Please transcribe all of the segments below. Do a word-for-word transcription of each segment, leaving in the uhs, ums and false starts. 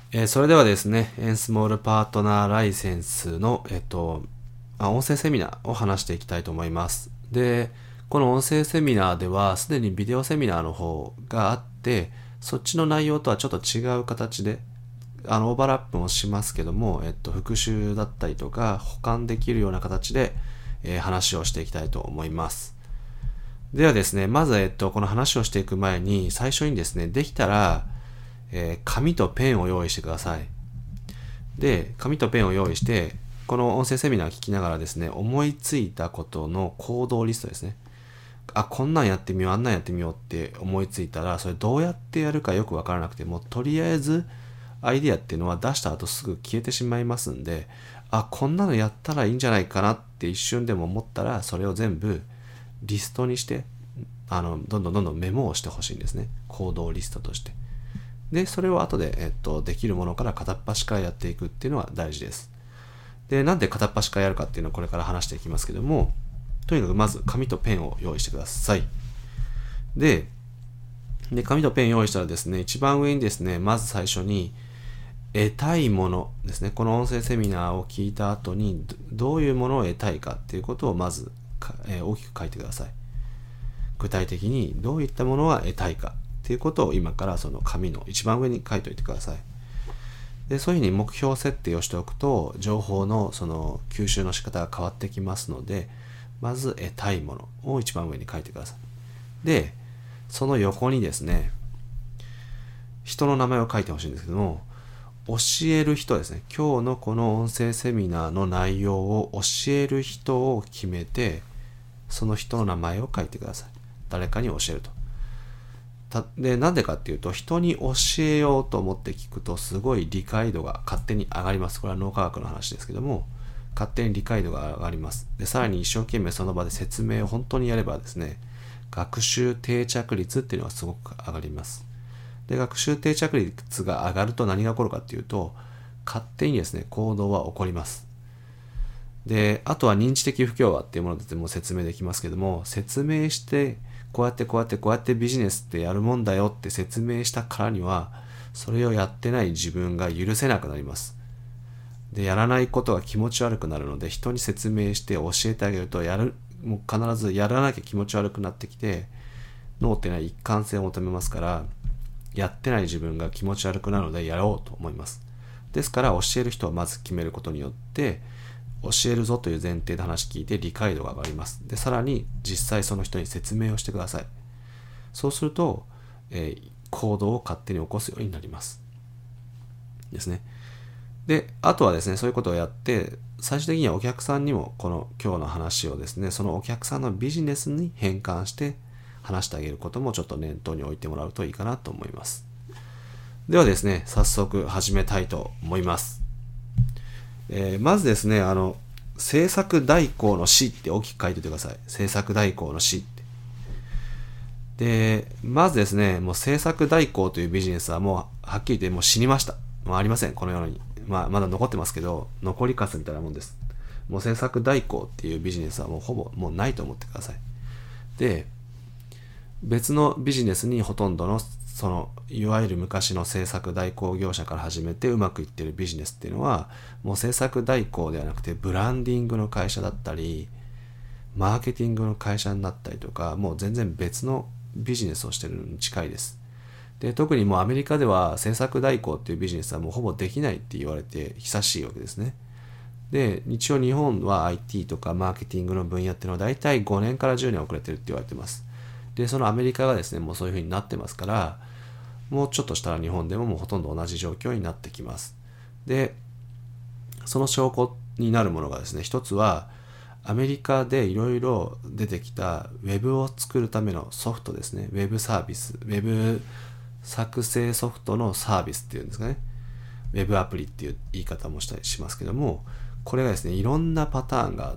えーそれではですね、エンスモールパートナーライセンスの、えっと、あ音声セミナーを話していきたいと思います。で、この音声セミナーでは、すでにビデオセミナーの方があって、そっちの内容とはちょっと違う形で、あの、オーバーラップもしますけども、えっと、復習だったりとか、補完できるような形で、えー話をしていきたいと思います。ではですね、まず、えっと、この話をしていく前に、最初にですね、できたら、えー紙とペンを用意してください。で、紙とペンを用意して、この音声セミナーを聞きながらですね、思いついたことの行動リストですね。あ、こんなんやってみよう、あんなんやってみようって思いついたら、それどうやってやるかよくわからなくて、もうとりあえず、アイディアっていうのは出した後すぐ消えてしまいますんで、あ、こんなのやったらいいんじゃないかなって一瞬でも思ったら、それを全部リストにして、あの、どんどんどんどんメモをしてほしいんですね。行動リストとして。で、それを後で、えっと、できるものから片っ端からやっていくっていうのは大事です。で、なんで片っ端からやるかっていうのをこれから話していきますけども、とにかくまず紙とペンを用意してください。で、で紙とペン用意したらですね、一番上にですね、まず最初に、得たいものですね。この音声セミナーを聞いた後に、どういうものを得たいかっていうことをまず、えー大きく書いてください。具体的にどういったものが得たいかっていうことを今からその紙の一番上に書いておいてください。で、そういうふうに目標設定をしておくと、情報のその吸収の仕方が変わってきますので、まず得たいものを一番上に書いてください。で、その横にですね、人の名前を書いてほしいんですけども、教える人ですね。今日のこの音声セミナーの内容を教える人を決めて、その人の名前を書いてください。誰かに教えると。たで、なんでかっていうと、人に教えようと思って聞くと、すごい理解度が勝手に上がります。これは脳科学の話ですけども、勝手に理解度が上がります。で、さらに一生懸命その場で説明を本当にやればですね、学習定着率っていうのはすごく上がります。で、学習定着率が上がると何が起こるかっていうと、勝手にですね、行動は起こります。で、あとは認知的不協和っていうものでも説明できますけども、説明して、こうやってこうやってこうやってビジネスってやるもんだよって説明したからには、それをやってない自分が許せなくなります。で、やらないことが気持ち悪くなるので、人に説明して教えてあげると、やる、もう必ずやらなきゃ気持ち悪くなってきて、脳っていうのは一貫性を求めますから、やってない自分が気持ち悪くなるのでやろうと思います。ですから教える人はまず決めることによって、教えるぞという前提で話聞いて理解度が上がります。で、さらに実際その人に説明をしてください。そうすると、えー行動を勝手に起こすようになります。ですね。で、あとはですね、そういうことをやって、最終的にはお客さんにもこの今日の話をですね、そのお客さんのビジネスに変換して話してあげることもちょっと念頭に置いてもらうといいかなと思います。ではですね、早速始めたいと思います。えーまずですね、あの、制作代行の死って大きく書いておいてください。制作代行の死って。で、まずですね、もう制作代行というビジネスはもう、はっきり言ってもう死にました。もうありません、この世に。まあ、まだ残ってますけど、残りかすみたいなもんです。もう制作代行っていうビジネスはもうほぼもうないと思ってください。で、別のビジネスにほとんどの、その、いわゆる昔の制作代行業者から始めてうまくいってるビジネスっていうのは、もう制作代行ではなくてブランディングの会社だったり、マーケティングの会社になったりとか、もう全然別のビジネスをしてるのに近いです。で、特にもうアメリカでは制作代行っていうビジネスはもうほぼできないって言われて久しいわけですね。で、一応日本は アイティー とかマーケティングの分野っていうのは大体ごねんからじゅうねん遅れてるって言われてます。で、そのアメリカがですね、もうそういう風になってますから、もうちょっとしたら日本でももうほとんど同じ状況になってきます。で、その証拠になるものがですね、一つは、アメリカでいろいろ出てきたウェブを作るためのソフトですね。ウェブサービス。ウェブ作成ソフトのサービスっていうんですかね。ウェブアプリっていう言い方もしたりしますけども、これがですね、いろんなパターンがあって、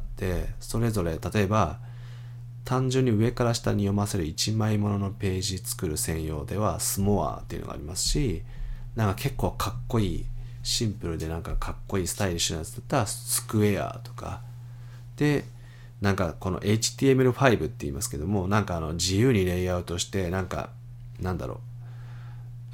それぞれ、例えば、単純に上から下に読ませるいちまいもののページ作る専用ではスモアっていうのがありますし、なんか結構かっこいい、シンプルでなんかかっこいいスタイリッシュなやつだったらスクエアとか、で、なんかこの エイチティーエムエルファイブ って言いますけども、なんかあの自由にレイアウトして、なんか、なんだろ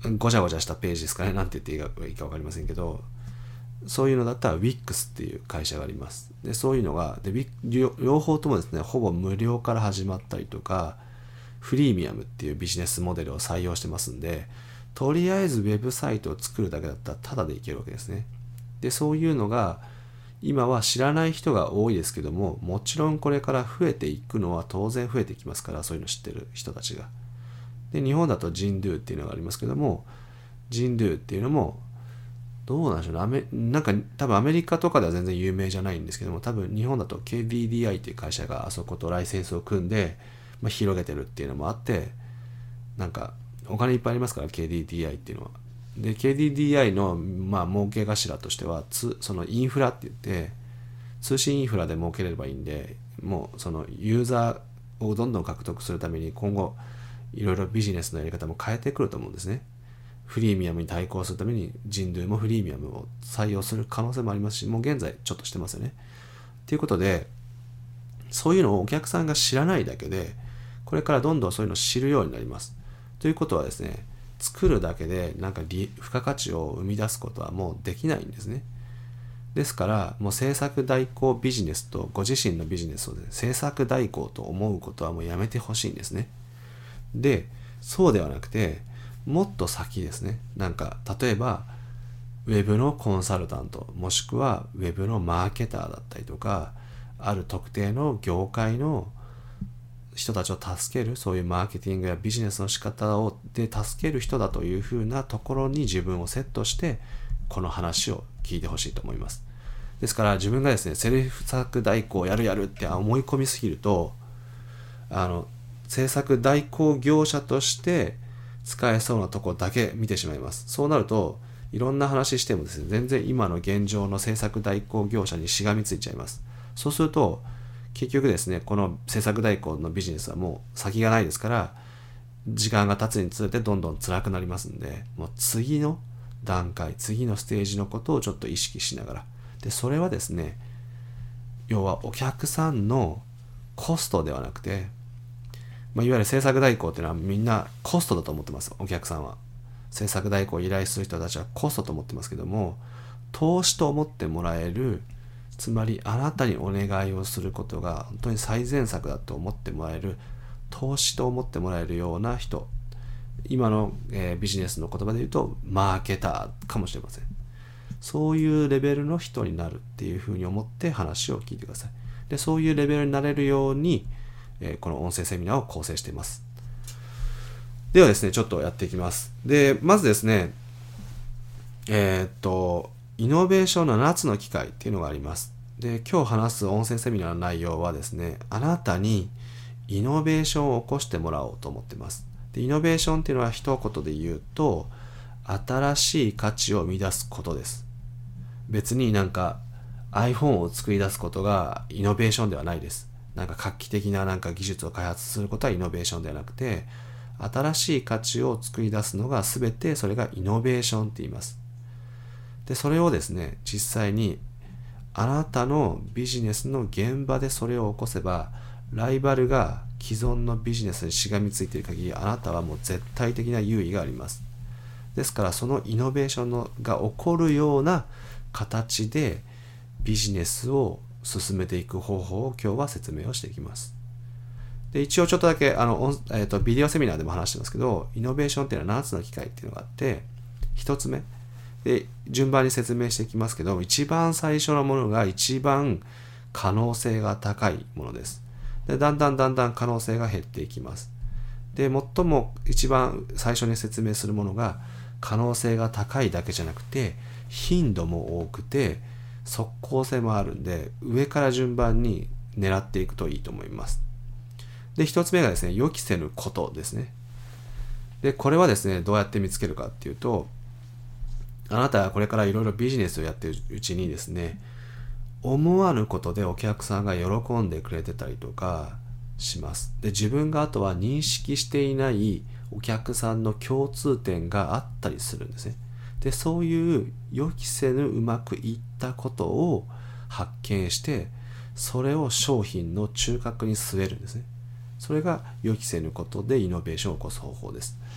ごちゃごちゃしたページですかね。なんて言っていいかいいか分かりませんけど、そういうのだったら ウィックス っていう会社があります。で、そういうのが、で、両両方ともですね、ほぼ無料から始まったりとか、フリーミアムっていうビジネスモデルを採用してますんで、とりあえずウェブサイトを作るだけだったらタダでいけるわけですね。で、そういうのが、今は知らない人が多いですけども、もちろんこれから増えていくのは当然増えていきますから、そういうの知ってる人たちが。で、日本だとジンドゥっていうのがありますけども、ジンドゥっていうのも、どうなんでしょうね。アメなんか多分アメリカとかでは全然有名じゃないんですけども、多分日本だと ケーディーディーアイ っていう会社があそことライセンスを組んで、まあ、広げてるっていうのもあって、なんかお金いっぱいありますから ケーディーディーアイ っていうのは。で ケーディーディーアイ のまあ儲け頭としてはつそのインフラって言って通信インフラで儲けれればいいんで、もうそのユーザーをどんどん獲得するために今後いろいろビジネスのやり方も変えてくると思うんですね。フリーミアムに対抗するためにジンドゥもフリーミアムを採用する可能性もありますし、もう現在ちょっとしてますよね。ということで、そういうのをお客さんが知らないだけで、これからどんどんそういうのを知るようになります。ということはですね、作るだけでなんか付加価値を生み出すことはもうできないんですね。ですから、もう制作代行ビジネスとご自身のビジネスを、ね、制作代行と思うことはもうやめてほしいんですね。で、そうではなくて、もっと先ですね。なんか、例えば、ウェブのコンサルタント、もしくはウェブのマーケターだったりとか、ある特定の業界の人たちを助ける、そういうマーケティングやビジネスの仕方をで助ける人だというふうなところに自分をセットして、この話を聞いてほしいと思います。ですから自分がですね、制作代行やるやるって思い込みすぎると、あの、制作代行業者として使えそうなところだけ見てしまいます。そうなると、いろんな話してもですね、全然今の現状の制作代行業者にしがみついちゃいます。そうすると、結局ですね、この制作代行のビジネスはもう先がないですから、時間が経つにつれてどんどん辛くなりますんで、もう次の段階、次のステージのことをちょっと意識しながら。で、それはですね、要はお客さんのコストではなくて、まあ、いわゆる制作代行っていうのはみんなコストだと思ってます、お客さんは。制作代行を依頼する人たちはコストと思ってますけども、投資と思ってもらえる、つまりあなたにお願いをすることが本当に最善策だと思ってもらえる、投資と思ってもらえるような人、今の、えー、ビジネスの言葉で言うとマーケターかもしれません。そういうレベルの人になるっていうふうに思って話を聞いてください。で、そういうレベルになれるように、えー、この音声セミナーを構成しています。ではですね、ちょっとやっていきます。で、まずですね、えー、っと、イノベーションななつの機会っていうのがあります。で、今日話す音声セミナーの内容はですね、あなたにイノベーションを起こしてもらおうと思ってます。で、イノベーションっていうのは一言で言うと、新しい価値を生み出すことです。別になんか iPhone を作り出すことがイノベーションではないです。なんか画期的ななんか技術を開発することはイノベーションではなくて、新しい価値を作り出すのが全てそれがイノベーションって言います。で、それをですね、実際にあなたのビジネスの現場でそれを起こせば、ライバルが既存のビジネスにしがみついている限り、あなたはもう絶対的な優位があります。ですから、そのイノベーションのが起こるような形でビジネスを進めていく方法を今日は説明をしていきます。で、一応ちょっとだけあの、えーと、ビデオセミナーでも話してますけど、イノベーションっていうのはななつの機会っていうのがあって、ひとつめで順番に説明していきますけど、一番最初のものが一番可能性が高いものです。で、だんだんだんだん可能性が減っていきます。で、最も一番最初に説明するものが可能性が高いだけじゃなくて、頻度も多くて即効性もあるんで、上から順番に狙っていくといいと思います。で、一つ目がですね、予期せぬことですね。で、これはですね、どうやって見つけるかっていうと、あなたはこれからいろいろビジネスをやっているうちにですね、思わぬことでお客さんが喜んでくれてたりとかします。で、自分があとは認識していないお客さんの共通点があったりするんですね。で、そういう予期せぬうまくいったことを発見して、それを商品の中核に据えるんですね。それが予期せぬことでイノベーションを起こす方法です。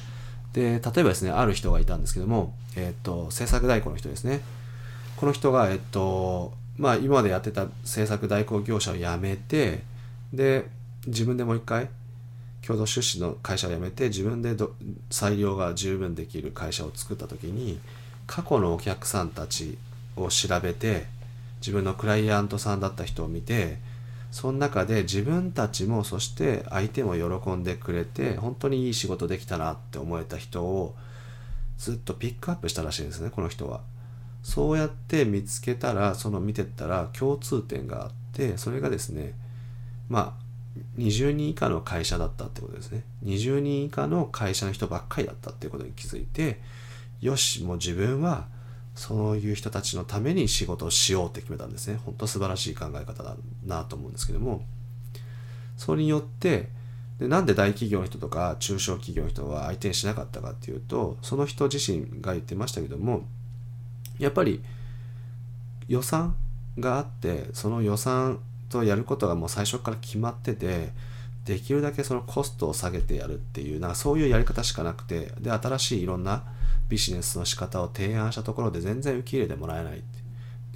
で、例えばですね、ある人がいたんですけども、えっと、制作代行の人ですね。この人が、えっと、まあ、今までやってた制作代行業者を辞めて、で、自分でもう一回、共同出資の会社を辞めて、自分でど裁量が十分できる会社を作った時に、過去のお客さんたちを調べて、自分のクライアントさんだった人を見て、その中で自分たちもそして相手も喜んでくれて本当にいい仕事できたなって思えた人をずっとピックアップしたらしいんですね、この人は。そうやって見つけたら、その見てったら共通点があって、それがですね、まあにじゅうにん以下の会社だったってことですね。にじゅうにん以下の会社の人ばっかりだったっていうことに気づいて、よし、もう自分はそういう人たちのために仕事をしようって決めたんですね。本当素晴らしい考え方だなと思うんですけども、それによってでなんで大企業の人とか中小企業の人は相手にしなかったかっていうと、その人自身が言ってましたけども、やっぱり予算があって、その予算とやることがもう最初から決まってて、できるだけそのコストを下げてやるっていう、なんかそういうやり方しかなくて、で新しいいろんなビジネスの仕方を提案したところで全然受け入れてもらえないって。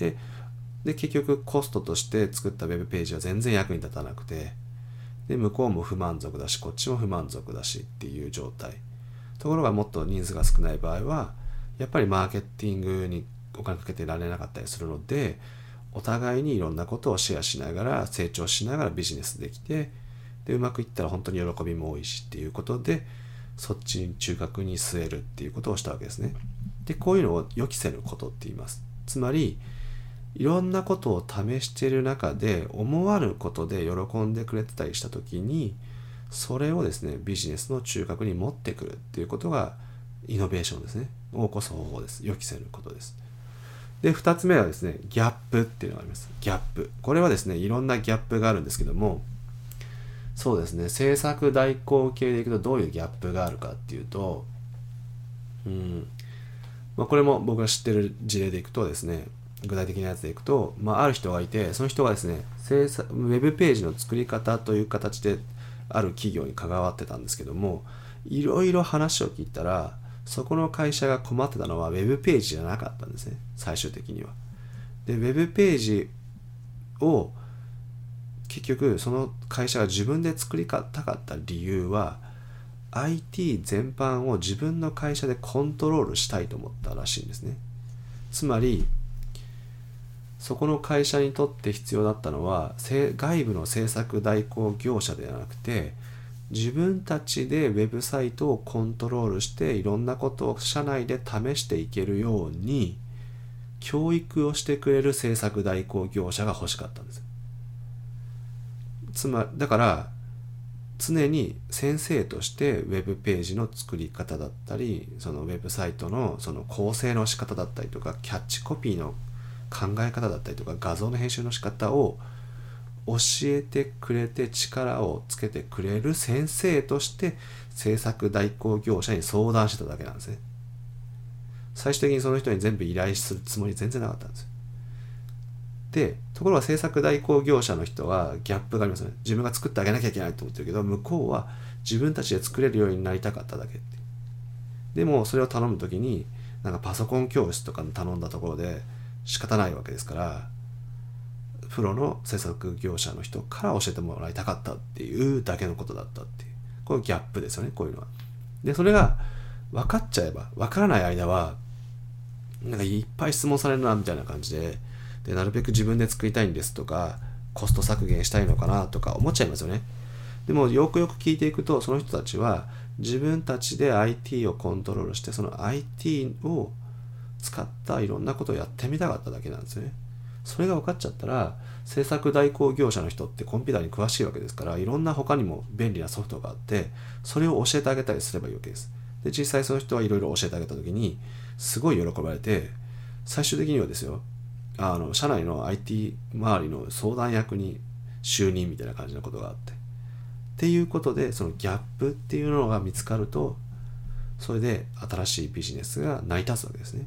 で、で結局コストとして作ったウェブページは全然役に立たなくて、で向こうも不満足だし、こっちも不満足だしっていう状態。ところがもっと人数が少ない場合は、やっぱりマーケティングにお金かけてられなかったりするので、お互いにいろんなことをシェアしながら成長しながらビジネスできて、でうまくいったら本当に喜びも多いしっていうことで、そっちに中核に据えるっていうことをしたわけですね。でこういうのを予期せぬことって言います。つまりいろんなことを試している中で思わぬことで喜んでくれてたりした時に、それをですねビジネスの中核に持ってくるっていうことがイノベーションですね。を起こす方法です。予期せぬことです。でふたつめはですね、ギャップっていうのがあります。ギャップ、これはですねいろんなギャップがあるんですけども、そうですね、制作代行系でいくとどういうギャップがあるかっていうと、うん、まあ、これも僕が知ってる事例でいくとですね、具体的なやつでいくと、まあ、ある人がいて、その人がですね、制作ウェブページの作り方という形である企業に関わってたんですけども、いろいろ話を聞いたら、そこの会社が困ってたのはウェブページじゃなかったんですね、最終的には。でウェブページを結局その会社が自分で作りたかった理由は アイティー 全般を自分の会社でコントロールしたいと思ったらしいんですね。つまりそこの会社にとって必要だったのは外部の制作代行業者ではなくて、自分たちでウェブサイトをコントロールしていろんなことを社内で試していけるように教育をしてくれる制作代行業者が欲しかったんです。つまりだから常に先生としてウェブページの作り方だったり、そのウェブサイトのその構成の仕方だったりとか、キャッチコピーの考え方だったりとか、画像の編集の仕方を教えてくれて力をつけてくれる先生として制作代行業者に相談してただけなんですね。最終的にその人に全部依頼するつもり全然なかったんですよ。でところが制作代行業者の人はギャップがありますよね。自分が作ってあげなきゃいけないと思ってるけど、向こうは自分たちで作れるようになりたかっただけって。でもそれを頼むときになんかパソコン教室とか頼んだところで仕方ないわけですから、プロの制作業者の人から教えてもらいたかったっていうだけのことだったっていう、これギャップですよね、こういうのは。でそれが分かっちゃえば、分からない間はなんかいっぱい質問されるなみたいな感じで、でなるべく自分で作りたいんですとか、コスト削減したいのかなとか思っちゃいますよね。でもよくよく聞いていくと、その人たちは自分たちで アイティー をコントロールして、その アイティー を使ったいろんなことをやってみたかっただけなんですよね。それが分かっちゃったら、制作代行業者の人ってコンピューターに詳しいわけですから、いろんな他にも便利なソフトがあって、それを教えてあげたりすればいいわけです。で実際その人はいろいろ教えてあげた時にすごい喜ばれて、最終的にはですよ、あの社内の アイティー 周りの相談役に就任みたいな感じのことがあって、っていうことで、そのギャップっていうのが見つかると、それで新しいビジネスが成り立つわけですね。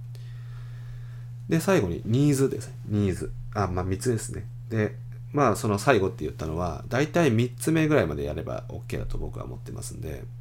で最後にニーズですね。ニーズ、あまあみっつですね。でまあその最後って言ったのは、だいたいみっつめぐらいまでやれば OK だと僕は思ってますんで、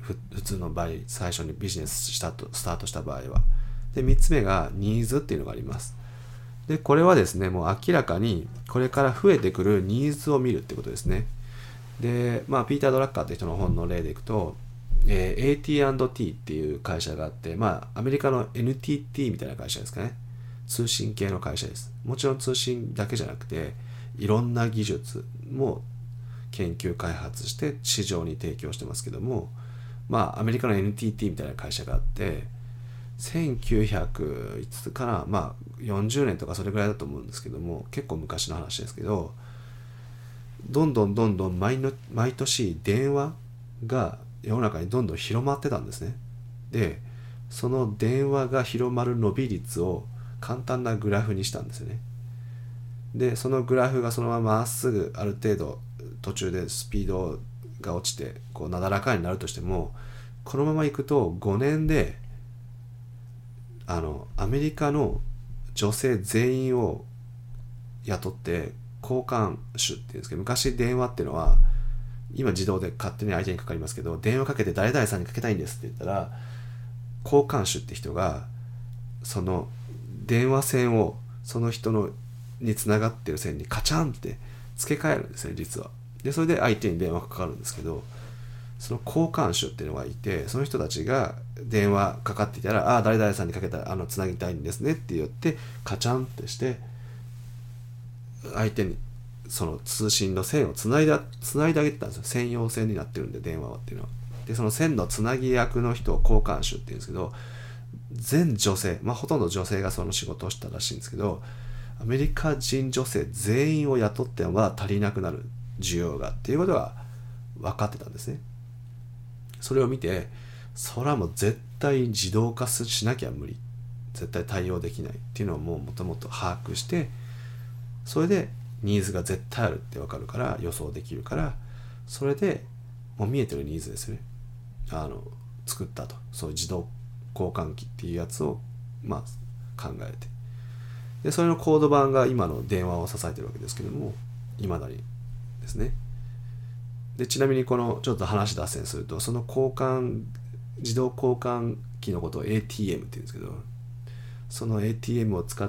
普通の場合、最初にビジネスしたとスタートした場合は。でみっつめがニーズっていうのがあります。でこれはですね、もう明らかにこれから増えてくるニーズを見るってことですね。でまあピーター・ドラッカーって人の本の例でいくと、えー、エーティーアンドティー っていう会社があって、まあアメリカの エヌティーティー みたいな会社ですかね。通信系の会社です。もちろん通信だけじゃなくていろんな技術も研究開発して市場に提供してますけども、まあアメリカの エヌティーティー みたいな会社があって、せんきゅうひゃくいつから、まあよんじゅうねんとかそれぐらいだと思うんですけども、結構昔の話ですけど、どんどんどんどん毎の毎年電話が世の中にどんどん広まってたんですね。でその電話が広まる伸び率を簡単なグラフにしたんですよね。でそのグラフがそのまままっすぐある程度途中でスピードが落ちてこうなだらかになるとしても、このままいくとごねんであのアメリカの女性全員を雇って交換手っていうんですけど、昔電話っていうのは今自動で勝手に相手にかかりますけど、電話かけて誰々さんにかけたいんですって言ったら、交換手って人がその電話線をその人のにつながってる線にカチャンって付け替えるんですね、実は。でそれで相手に電話かかるんですけど、その交換手っていうのがいて、その人たちが電話かかっていたら、ああ誰々さんにかけたあのつなぎたいんですねって言ってカチャンってして相手にその通信の線をつないだつないであげてたんですよ。専用線になってるんで電話はっていうのは。でその線のつなぎ役の人を交換手っていうんですけど、全女性、まあほとんど女性がその仕事をしたらしいんですけど、アメリカ人女性全員を雇っては足りなくなる需要がっていうことが分かってたんですね。それを見て、それはもう絶対自動化しなきゃ無理、絶対対応できないっていうのをもうもともと把握して、それでニーズが絶対あるって分かるから予想できるから、それでもう見えてるニーズですね、あの作ったと。そういう自動交換機っていうやつをまあ考えて、でそれのコード版が今の電話を支えてるわけですけども、いまだにですね。でちなみにこのちょっと話脱線すると、その交換自動交換機のことを エーティーエム って言うんですけど、その エーティーエム を使って、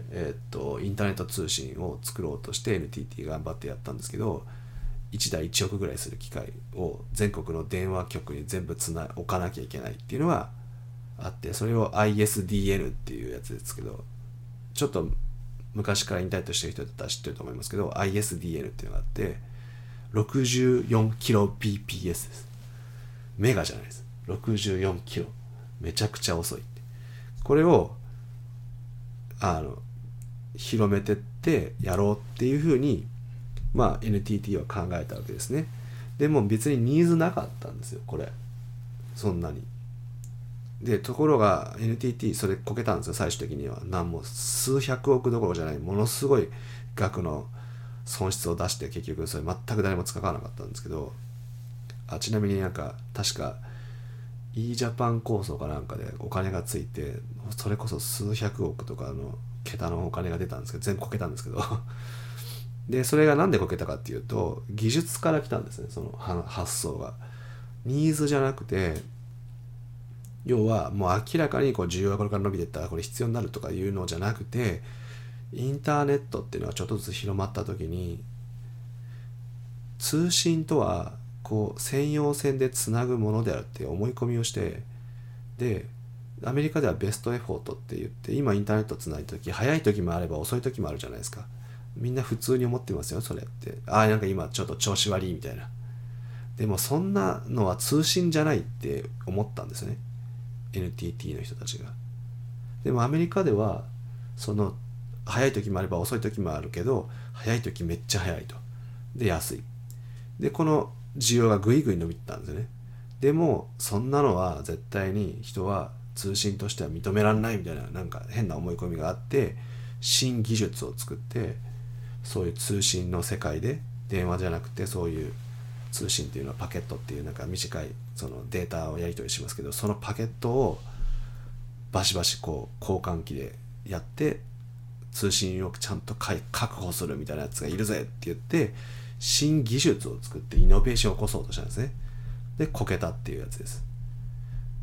えー、っとインターネット通信を作ろうとして エヌティーティー 頑張ってやったんですけど、いちだいいちおくぐらいする機械を全国の電話局に全部つな置かなきゃいけないっていうのがあって、それを アイエスディーエヌ っていうやつですけど、ちょっと昔からインターネットしてる人だったら知ってると思いますけど、 アイエスディーエヌ っていうのがあって ろくじゅうよんキロビーピーエス です。メガじゃないです。ろくじゅうよんキロ、めちゃくちゃ遅い。これをあの広めてってやろうっていうふうに、まあ エヌティーティー は考えたわけですね。でも別にニーズなかったんですよ、これ。そんなに。でところが エヌティーティー それこけたんですよ、最終的には。なんも数百億どころじゃない、ものすごい額の損失を出して、結局それ全く誰も使わなかったんですけど、あちなみになんか確か e ジャパン構想かなんかでお金がついて、それこそ数百億とかの桁のお金が出たんですけど、全部こけたんですけどでそれがなんでこけたかっていうと、技術から来たんですね、その発想が。ニーズじゃなくて、要はもう明らかにこう需要がこれから伸びていったらこれ必要になるとかいうのじゃなくて、インターネットっていうのはちょっとずつ広まった時に、通信とはこう専用線でつなぐものであるっていう思い込みをして、でアメリカではベストエフォートって言って、今インターネットつないだ時早い時もあれば遅い時もあるじゃないですか。みんな普通に思ってますよ、それって。ああ、なんか今ちょっと調子悪いみたいな。でもそんなのは通信じゃないって思ったんですよね、 エヌティーティー の人たちが。でもアメリカではその早い時もあれば遅い時もあるけど、早い時めっちゃ早いと。で安い。でこの需要がぐいぐい伸びたんですよね。でもそんなのは絶対に人は通信としては認められないみたいな、なんか変な思い込みがあって、新技術を作って、そういう通信の世界で電話じゃなくて、そういう通信っていうのはパケットっていうなんか短いそのデータをやり取りしますけど、そのパケットをバシバシこう交換機でやって通信をちゃんと確保するみたいなやつがいるぜって言って、新技術を作ってイノベーションを起こそうとしたんですね。でこけたっていうやつです。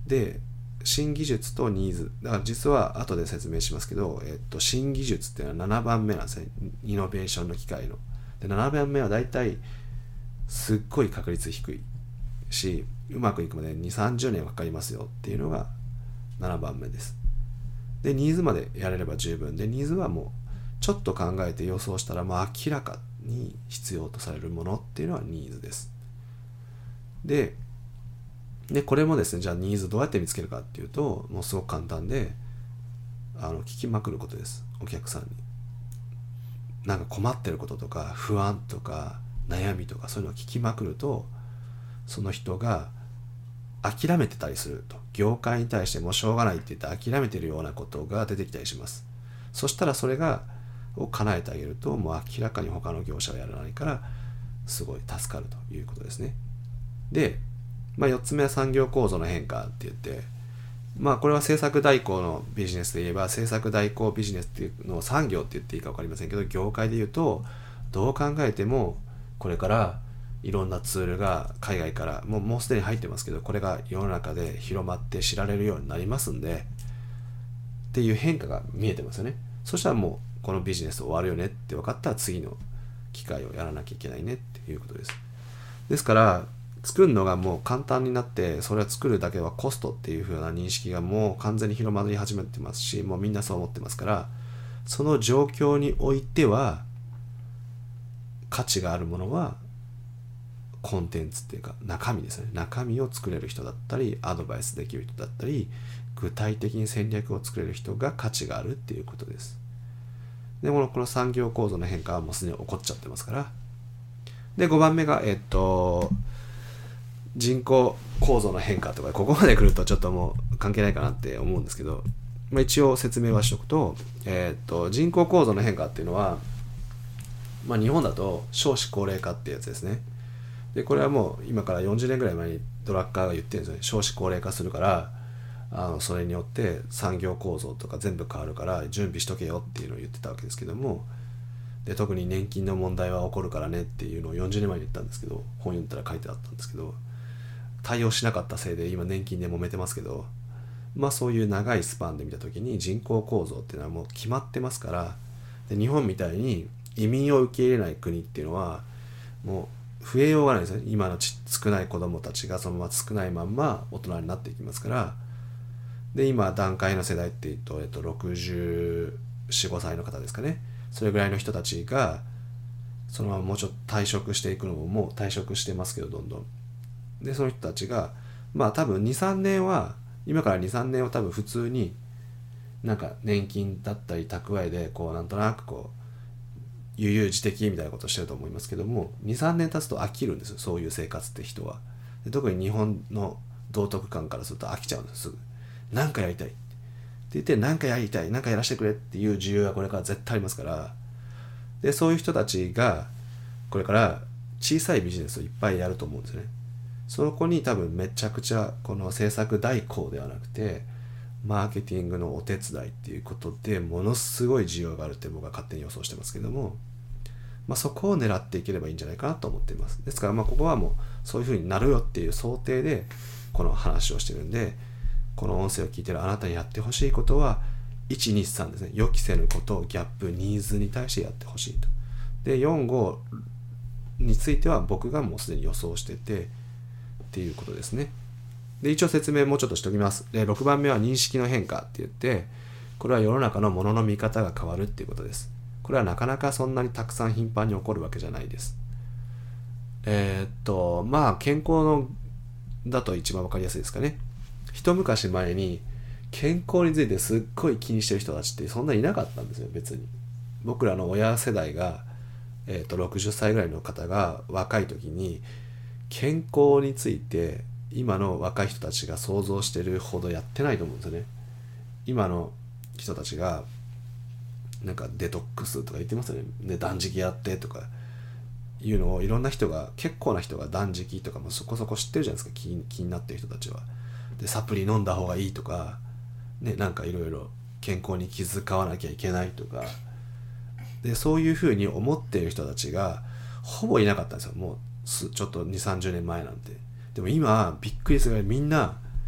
で新技術とニーズだから実は後で説明しますけど、えっと、新技術っていうのはななばんめなんですね。イノベーションの機会のでななばんめはだいたいすっごい確率低いし、うまくいくまでにじゅう、さんじゅうねんかかりますよっていうのがななばんめです。でニーズまでやれれば十分で、ニーズはもうちょっと考えて予想したら、まあ明らかに必要とされるものっていうのはニーズです。ででこれもですね、じゃあニーズどうやって見つけるかっていうと、もうすごく簡単で、あの聞きまくることです。お客さんになんか困ってることとか不安とか悩みとかそういうのを聞きまくると、その人が諦めてたりすると、業界に対してもうしょうがないって言って諦めてるようなことが出てきたりします。そしたらそれがを叶えてあげると、もう明らかに他の業者はやらないからすごい助かるということですね。で、まあ、よっつめは産業構造の変化って言って、まあこれは制作代行のビジネスで言えば、制作代行ビジネスっていうのを産業って言っていいか分かりませんけど、業界で言うとどう考えてもこれからいろんなツールが海外からもうもうすでに入ってますけど、これが世の中で広まって知られるようになりますんでっていう変化が見えてますよね。そしたらもうこのビジネス終わるよねって分かったら、次の機会をやらなきゃいけないねっていうことです。ですから作るのがもう簡単になって、それは作るだけはコストっていう風な認識がもう完全に広まり始めてますし、もうみんなそう思ってますから、その状況においては価値があるものはコンテンツっていうか中身ですね。中身を作れる人だったり、アドバイスできる人だったり、具体的に戦略を作れる人が価値があるっていうことです。でこのこの産業構造の変化はもうすでに起こっちゃってますから。でごばんめがえっと人口構造の変化とか、ここまで来るとちょっともう関係ないかなって思うんですけど、まあ、一応説明はしておくと、えっと人口構造の変化っていうのは、まあ、日本だと少子高齢化ってやつですね。でこれはもう今からよんじゅうねんぐらい前にドラッカーが言ってるんですよね。少子高齢化するから、あのそれによって産業構造とか全部変わるから準備しとけよっていうのを言ってたわけですけども、で特に年金の問題は起こるからねっていうのをよんじゅうねんまえに言ったんですけど、本読んだら書いてあったんですけど、対応しなかったせいで今年金で揉めてますけど、まあそういう長いスパンで見た時に人口構造っていうのはもう決まってますから、で日本みたいに移民を受け入れない国っていうのはもう増えようがないですね。今のち少ない子供たちがそのまま少ないまんま大人になっていきますから。で今段階の世代っていうと、えっと、ろくじゅうよん、ごさいの方ですかね。それぐらいの人たちがそのままもうちょっと退職していくのも、もう退職してますけどどんどん。でその人たちがまあ多分にさんねんは、今からにさんねんは多分普通になんか年金だったり蓄えでこうなんとなくこう悠々自適みたいなことをしてると思いますけども、にさんねん経つと飽きるんですよ、そういう生活って人は。で特に日本の道徳観からすると飽きちゃうんです。すぐなんかやりたいって言って、なんかやりたい、なんかやらせてくれっていう需要がこれから絶対ありますから。でそういう人たちがこれから小さいビジネスをいっぱいやると思うんですよね。そこに多分めちゃくちゃこの制作代行ではなくてマーケティングのお手伝いっていうことでものすごい需要があるって僕は勝手に予想してますけども、まあ、そこを狙っていければいいんじゃないかなと思っています。ですからまあここはもうそういう風になるよっていう想定でこの話をしてるんで、この音声を聞いてるあなたにやってほしいことはいち、に、さんですね。予期せぬこと、ギャップ、ニーズに対してやってほしいと。でよん、ごについては僕がもうすでに予想しててっていうことですね。で一応説明もうちょっとしておきます。でろくばんめは認識の変化って言って、これは世の中のものの見方が変わるっていうことです。これはなかなかそんなにたくさん頻繁に起こるわけじゃないです。えー、っとまあ健康のだと一番わかりやすいですかね。一昔前に健康についてすっごい気にしてる人たちってそんなにいなかったんですよ、別に。僕らの親世代が、えー、っとろくじゅっさいぐらいの方が若い時に健康について今の若い人たちが想像してるほどやってないと思うんですよね。今の人たちがなんかデトックスとか言ってますよね。で断食やってとかいうのをいろんな人が、結構な人が断食とかもそこそこ知ってるじゃないですか、気に、気になってる人たちは。でサプリ飲んだ方がいいとかね、なんかいろいろ健康に気遣わなきゃいけないとかで、そういうふうに思っている人たちがほぼいなかったんですよ。もうちょっとに、さんじゅうねんまえなんて。でも今びっくりするぐらいみんな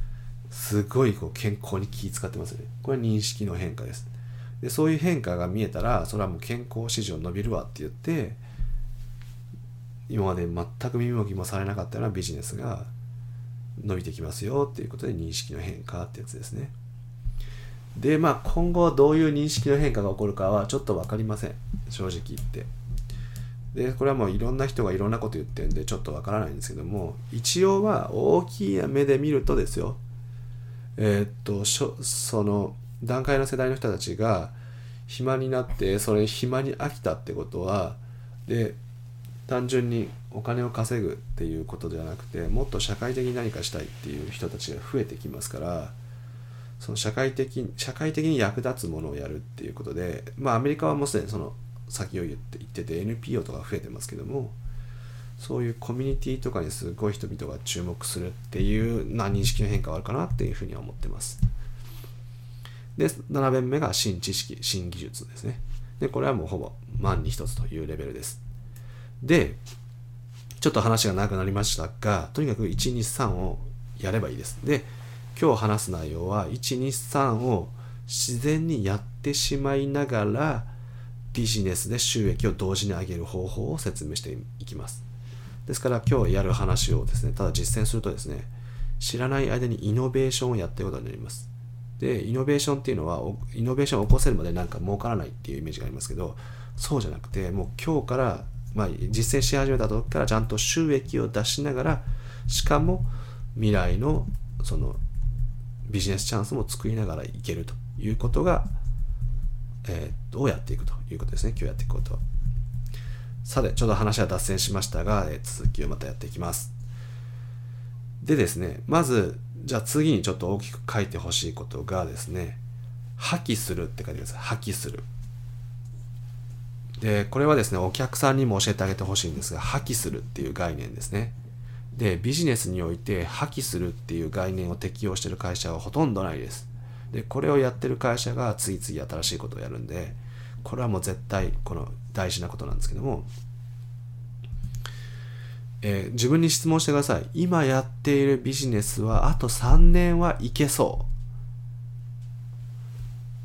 すごいこう健康に気遣ってますよね。これ認識の変化です。でそういう変化が見えたら、それはもう健康市場伸びるわって言って、今まで全く耳も気もされなかったようなビジネスが伸びてきますよっていうことで、認識の変化ってやつですね。でまあ今後どういう認識の変化が起こるかはちょっと分かりません、正直言って。でこれはもういろんな人がいろんなこと言ってるんでちょっと分からないんですけども、一応は大きい目で見るとですよ、えー、っとその段階の世代の人たちが暇になって、それ暇に飽きたってことは、で単純にお金を稼ぐっていうことではなくて、もっと社会的に何かしたいっていう人たちが増えてきますから、その社会的社会的に役立つものをやるっていうことで、まあアメリカはもうすでにその先を言って言ってて エヌピーオー とか増えてますけども、そういうコミュニティとかにすごい人々が注目するっていうな認識の変化があるかなっていうふうには思ってます。でななべんめが新知識新技術ですね。でこれはもうほぼ万に一つというレベルです。でちょっと話が長くなりましたが、とにかくいちにさんをやればいいです。で今日話す内容はいちにさんを自然にやってしまいながらビジネスで収益を同時に上げる方法を説明していきます。ですから今日やる話をですね、ただ実践するとですね、知らない間にイノベーションをやっていることになります。でイノベーションっていうのは、イノベーションを起こせるまでなんか儲からないっていうイメージがありますけど、そうじゃなくて、もう今日から、まあ、実践し始めた時からちゃんと収益を出しながら、しかも未来のそのビジネスチャンスも作りながらいけるということが、えー、をやっていくということですね。今日やっていくことは。さてちょっと話は脱線しましたが、えー、続きをまたやっていきます。でですね、まずじゃあ次にちょっと大きく書いてほしいことがですね、破棄するって書いてください。破棄する。でこれはですね、お客さんにも教えてあげてほしいんですが、破棄するっていう概念ですね。でビジネスにおいて破棄するっていう概念を適用している会社はほとんどないです。でこれをやってる会社が次々新しいことをやるんで、これはもう絶対この大事なことなんですけども、えー、自分に質問してください。今やっているビジネスはあとさんねんはいけそう、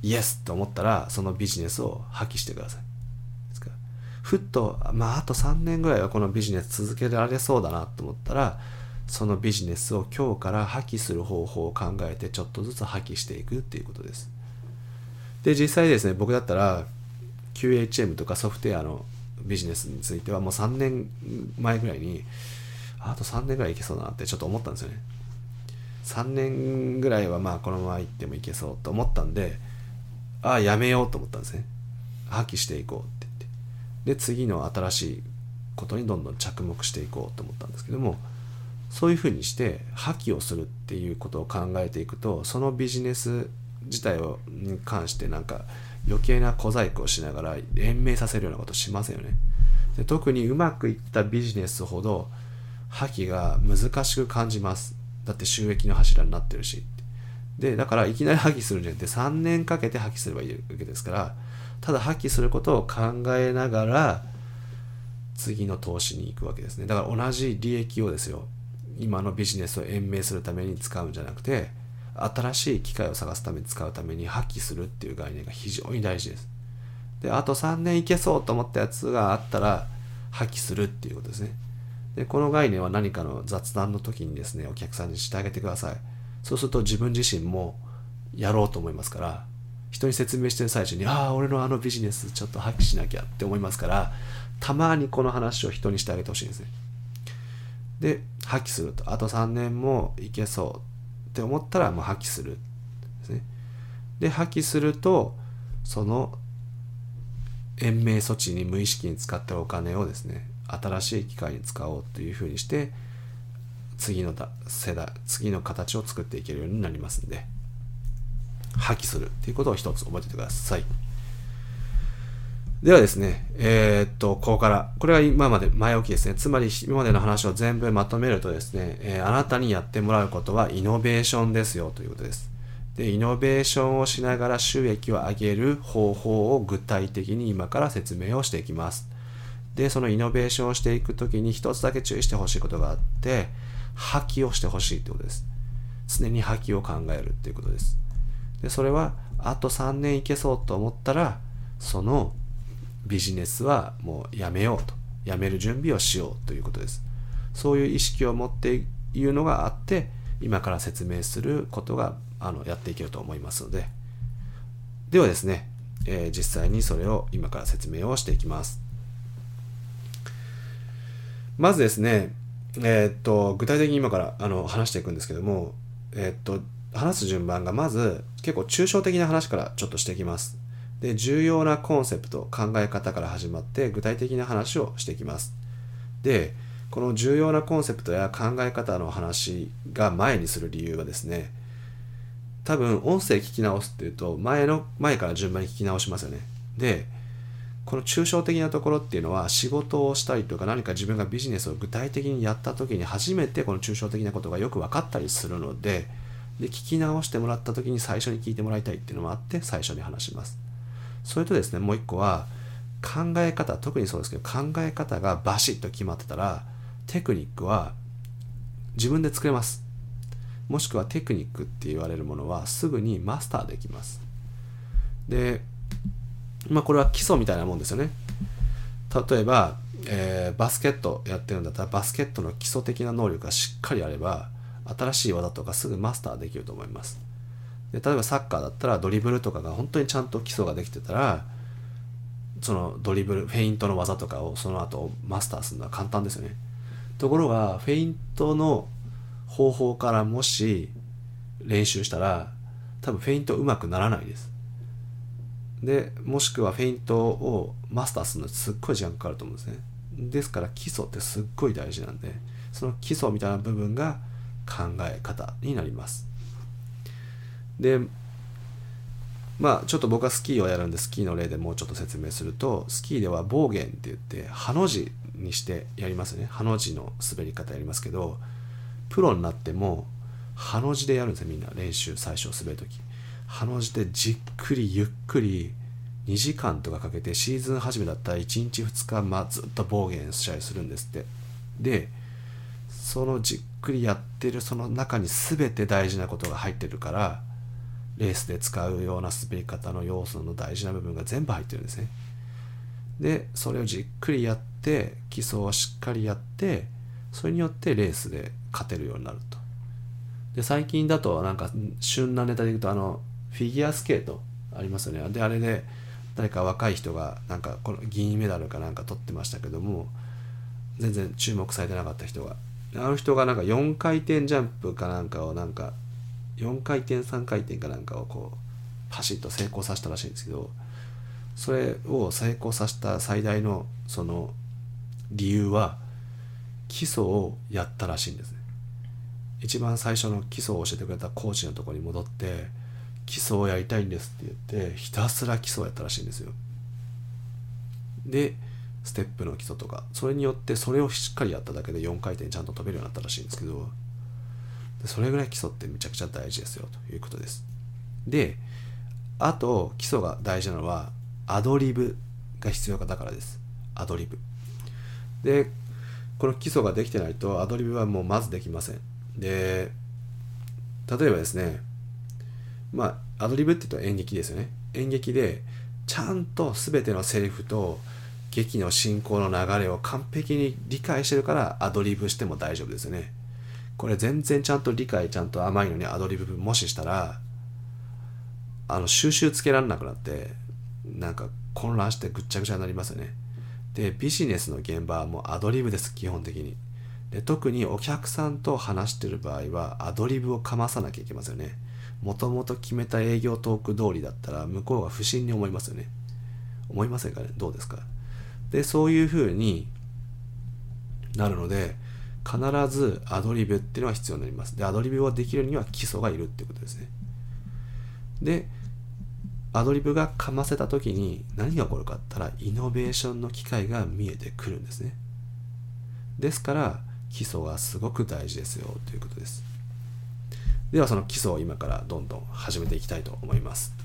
イエスと思ったらそのビジネスを破棄してください。ですからふっと、まあ、あとさんねんぐらいはこのビジネス続けられそうだなと思ったら、そのビジネスを今日から破棄する方法を考えてちょっとずつ破棄していくっていうことです。で実際ですね、僕だったら キューエイチエム とかソフトウェアのビジネスについてはもうさんねんまえぐらいに、あとさんねんぐらいいけそうだなってちょっと思ったんですよね。さんねんぐらいはまあこのままいってもいけそうと思ったんで、ああやめようと思ったんですね。破棄していこうって言って、で次の新しいことにどんどん着目していこうと思ったんですけども、そういうふうにして破棄をするっていうことを考えていくと、そのビジネス自体をに関してなんか余計な小細工をしながら延命させるようなことしませんよね。で特にうまくいったビジネスほど破棄が難しく感じます。だって収益の柱になってるし。でだからいきなり破棄するんじゃなくてさんねんかけて破棄すればいいわけですから、ただ破棄することを考えながら次の投資に行くわけですね。だから同じ利益をですよ、今のビジネスを延命するために使うんじゃなくて、新しい機会を探すために使うために破棄するっていう概念が非常に大事です。であとさんねんいけそうと思ったやつがあったら破棄するっていうことですね。でこの概念は何かの雑談の時にですね、お客さんにしてあげてください。そうすると自分自身もやろうと思いますから、人に説明してる最中に、ああ俺のあのビジネスちょっと破棄しなきゃって思いますから、たまにこの話を人にしてあげてほしいんですね。で破棄すると、あとさんねんもいけそうって思ったらもう破棄するですね。で破棄すると、その延命措置に無意識に使ったお金をですね、新しい機会に使おうというふうにして次の世代次の形を作っていけるようになりますんで、破棄するっていうことを一つ覚えておいてください。ではですね、えー、っと、ここから、これは今まで前置きですね。つまり今までの話を全部まとめるとですね、えー、あなたにやってもらうことはイノベーションですよということです。で、イノベーションをしながら収益を上げる方法を具体的に今から説明をしていきます。で、そのイノベーションをしていくときに一つだけ注意してほしいことがあって、破棄をしてほしいということです。 常に覇気を考えるっていうことです。でそれはあとさんねんいけそうと思ったら、そのビジネスはもうやめようと、やめる準備をしようということです。そういう意識を持っているのがあって、今から説明することがあのやっていけると思いますので、ではですね、えー、実際にそれを今から説明をしていきます。まずですね、えー、っと具体的に今からあの話していくんですけども、えー、っと話す順番がまず結構抽象的な話からちょっとしていきます。で、重要なコンセプト、考え方から始まって具体的な話をしていきます。で、この重要なコンセプトや考え方の話が前にする理由はですね、多分音声聞き直すっていうと前の前から順番に聞き直しますよね。で、この抽象的なところっていうのは仕事をしたりとか何か自分がビジネスを具体的にやった時に初めてこの抽象的なことがよく分かったりするので、で聞き直してもらった時に最初に聞いてもらいたいっていうのもあって最初に話します。それとですね、もう一個は考え方、特にそうですけど考え方がバシッと決まってたらテクニックは自分で作れます。もしくはテクニックって言われるものはすぐにマスターできます。で、まあこれは基礎みたいなもんですよね。例えば、えー、バスケットやってるんだったらバスケットの基礎的な能力がしっかりあれば新しい技とかすぐマスターできると思います。で例えばサッカーだったらドリブルとかが本当にちゃんと基礎ができてたら、そのドリブルフェイントの技とかをその後マスターするのは簡単ですよね。ところがフェイントの方法からもし練習したら多分フェイント上手くならないです。でもしくはフェイントをマスターするのにすっごい時間かかると思うんですね。ですから基礎ってすっごい大事なんで、その基礎みたいな部分が考え方になります。でまあちょっと僕はスキーをやるんでスキーの例でもうちょっと説明すると、スキーではボーゲンって言ってハの字にしてやりますね。ハの字の滑り方やりますけど、プロになってもハの字でやるんですよ。みんな練習最初滑るときハの字でじっくりゆっくりにじかんとかかけて、シーズン始めだったらいちにちふつか、まあ、ずっとボーゲン試合するんですって。でそのじっくりやってるその中に全て大事なことが入ってるから、レースで使うような滑り方の要素の大事な部分が全部入ってるんですね。でそれをじっくりやって基礎をしっかりやって、それによってレースで勝てるようになると。で最近だとなんか旬なネタで言うとあのフィギュアスケートありますよね。であれで誰か若い人がなんかこの銀メダルかなんか取ってましたけども、全然注目されてなかった人が、あの人がなんかよんかい転ジャンプかなんかをなんかよんかい転さんかい転かなんかをこうパシッと成功させたらしいんですけど、それを成功させた最大のその理由は基礎をやったらしいんですね。一番最初の基礎を教えてくれたコーチのところに戻って、基礎をやりたいんですって言ってひたすら基礎をやったらしいんですよ。でステップの基礎とか、それによってそれをしっかりやっただけでよんかい転ちゃんと飛べるようになったらしいんですけど、それぐらい基礎ってめちゃくちゃ大事ですよということです。であと基礎が大事なのはアドリブが必要だからです。アドリブでこの基礎ができてないとアドリブはもうまずできません。で例えばですね、まあアドリブって言うと演劇ですよね。演劇でちゃんと全てのセリフと劇の進行の流れを完璧に理解してるからアドリブしても大丈夫ですよね。これ全然ちゃんと理解ちゃんと甘いのにアドリブもししたらあの収集つけられなくなってなんか混乱してぐっちゃぐちゃになりますよね。でビジネスの現場はもうアドリブです。基本的に。で特にお客さんと話してる場合はアドリブをかまさなきゃいけませんよね。もともと決めた営業トーク通りだったら向こうが不審に思いますよね。思いませんかね。どうですか。でそういう風になるので必ずアドリブっていうのが必要になります。でアドリブをできるには基礎がいるっていうことですね。でアドリブがかませた時に何が起こるかって言ったらイノベーションの機会が見えてくるんですね。ですから基礎がすごく大事ですよということです。ではその基礎を今からどんどん始めていきたいと思います。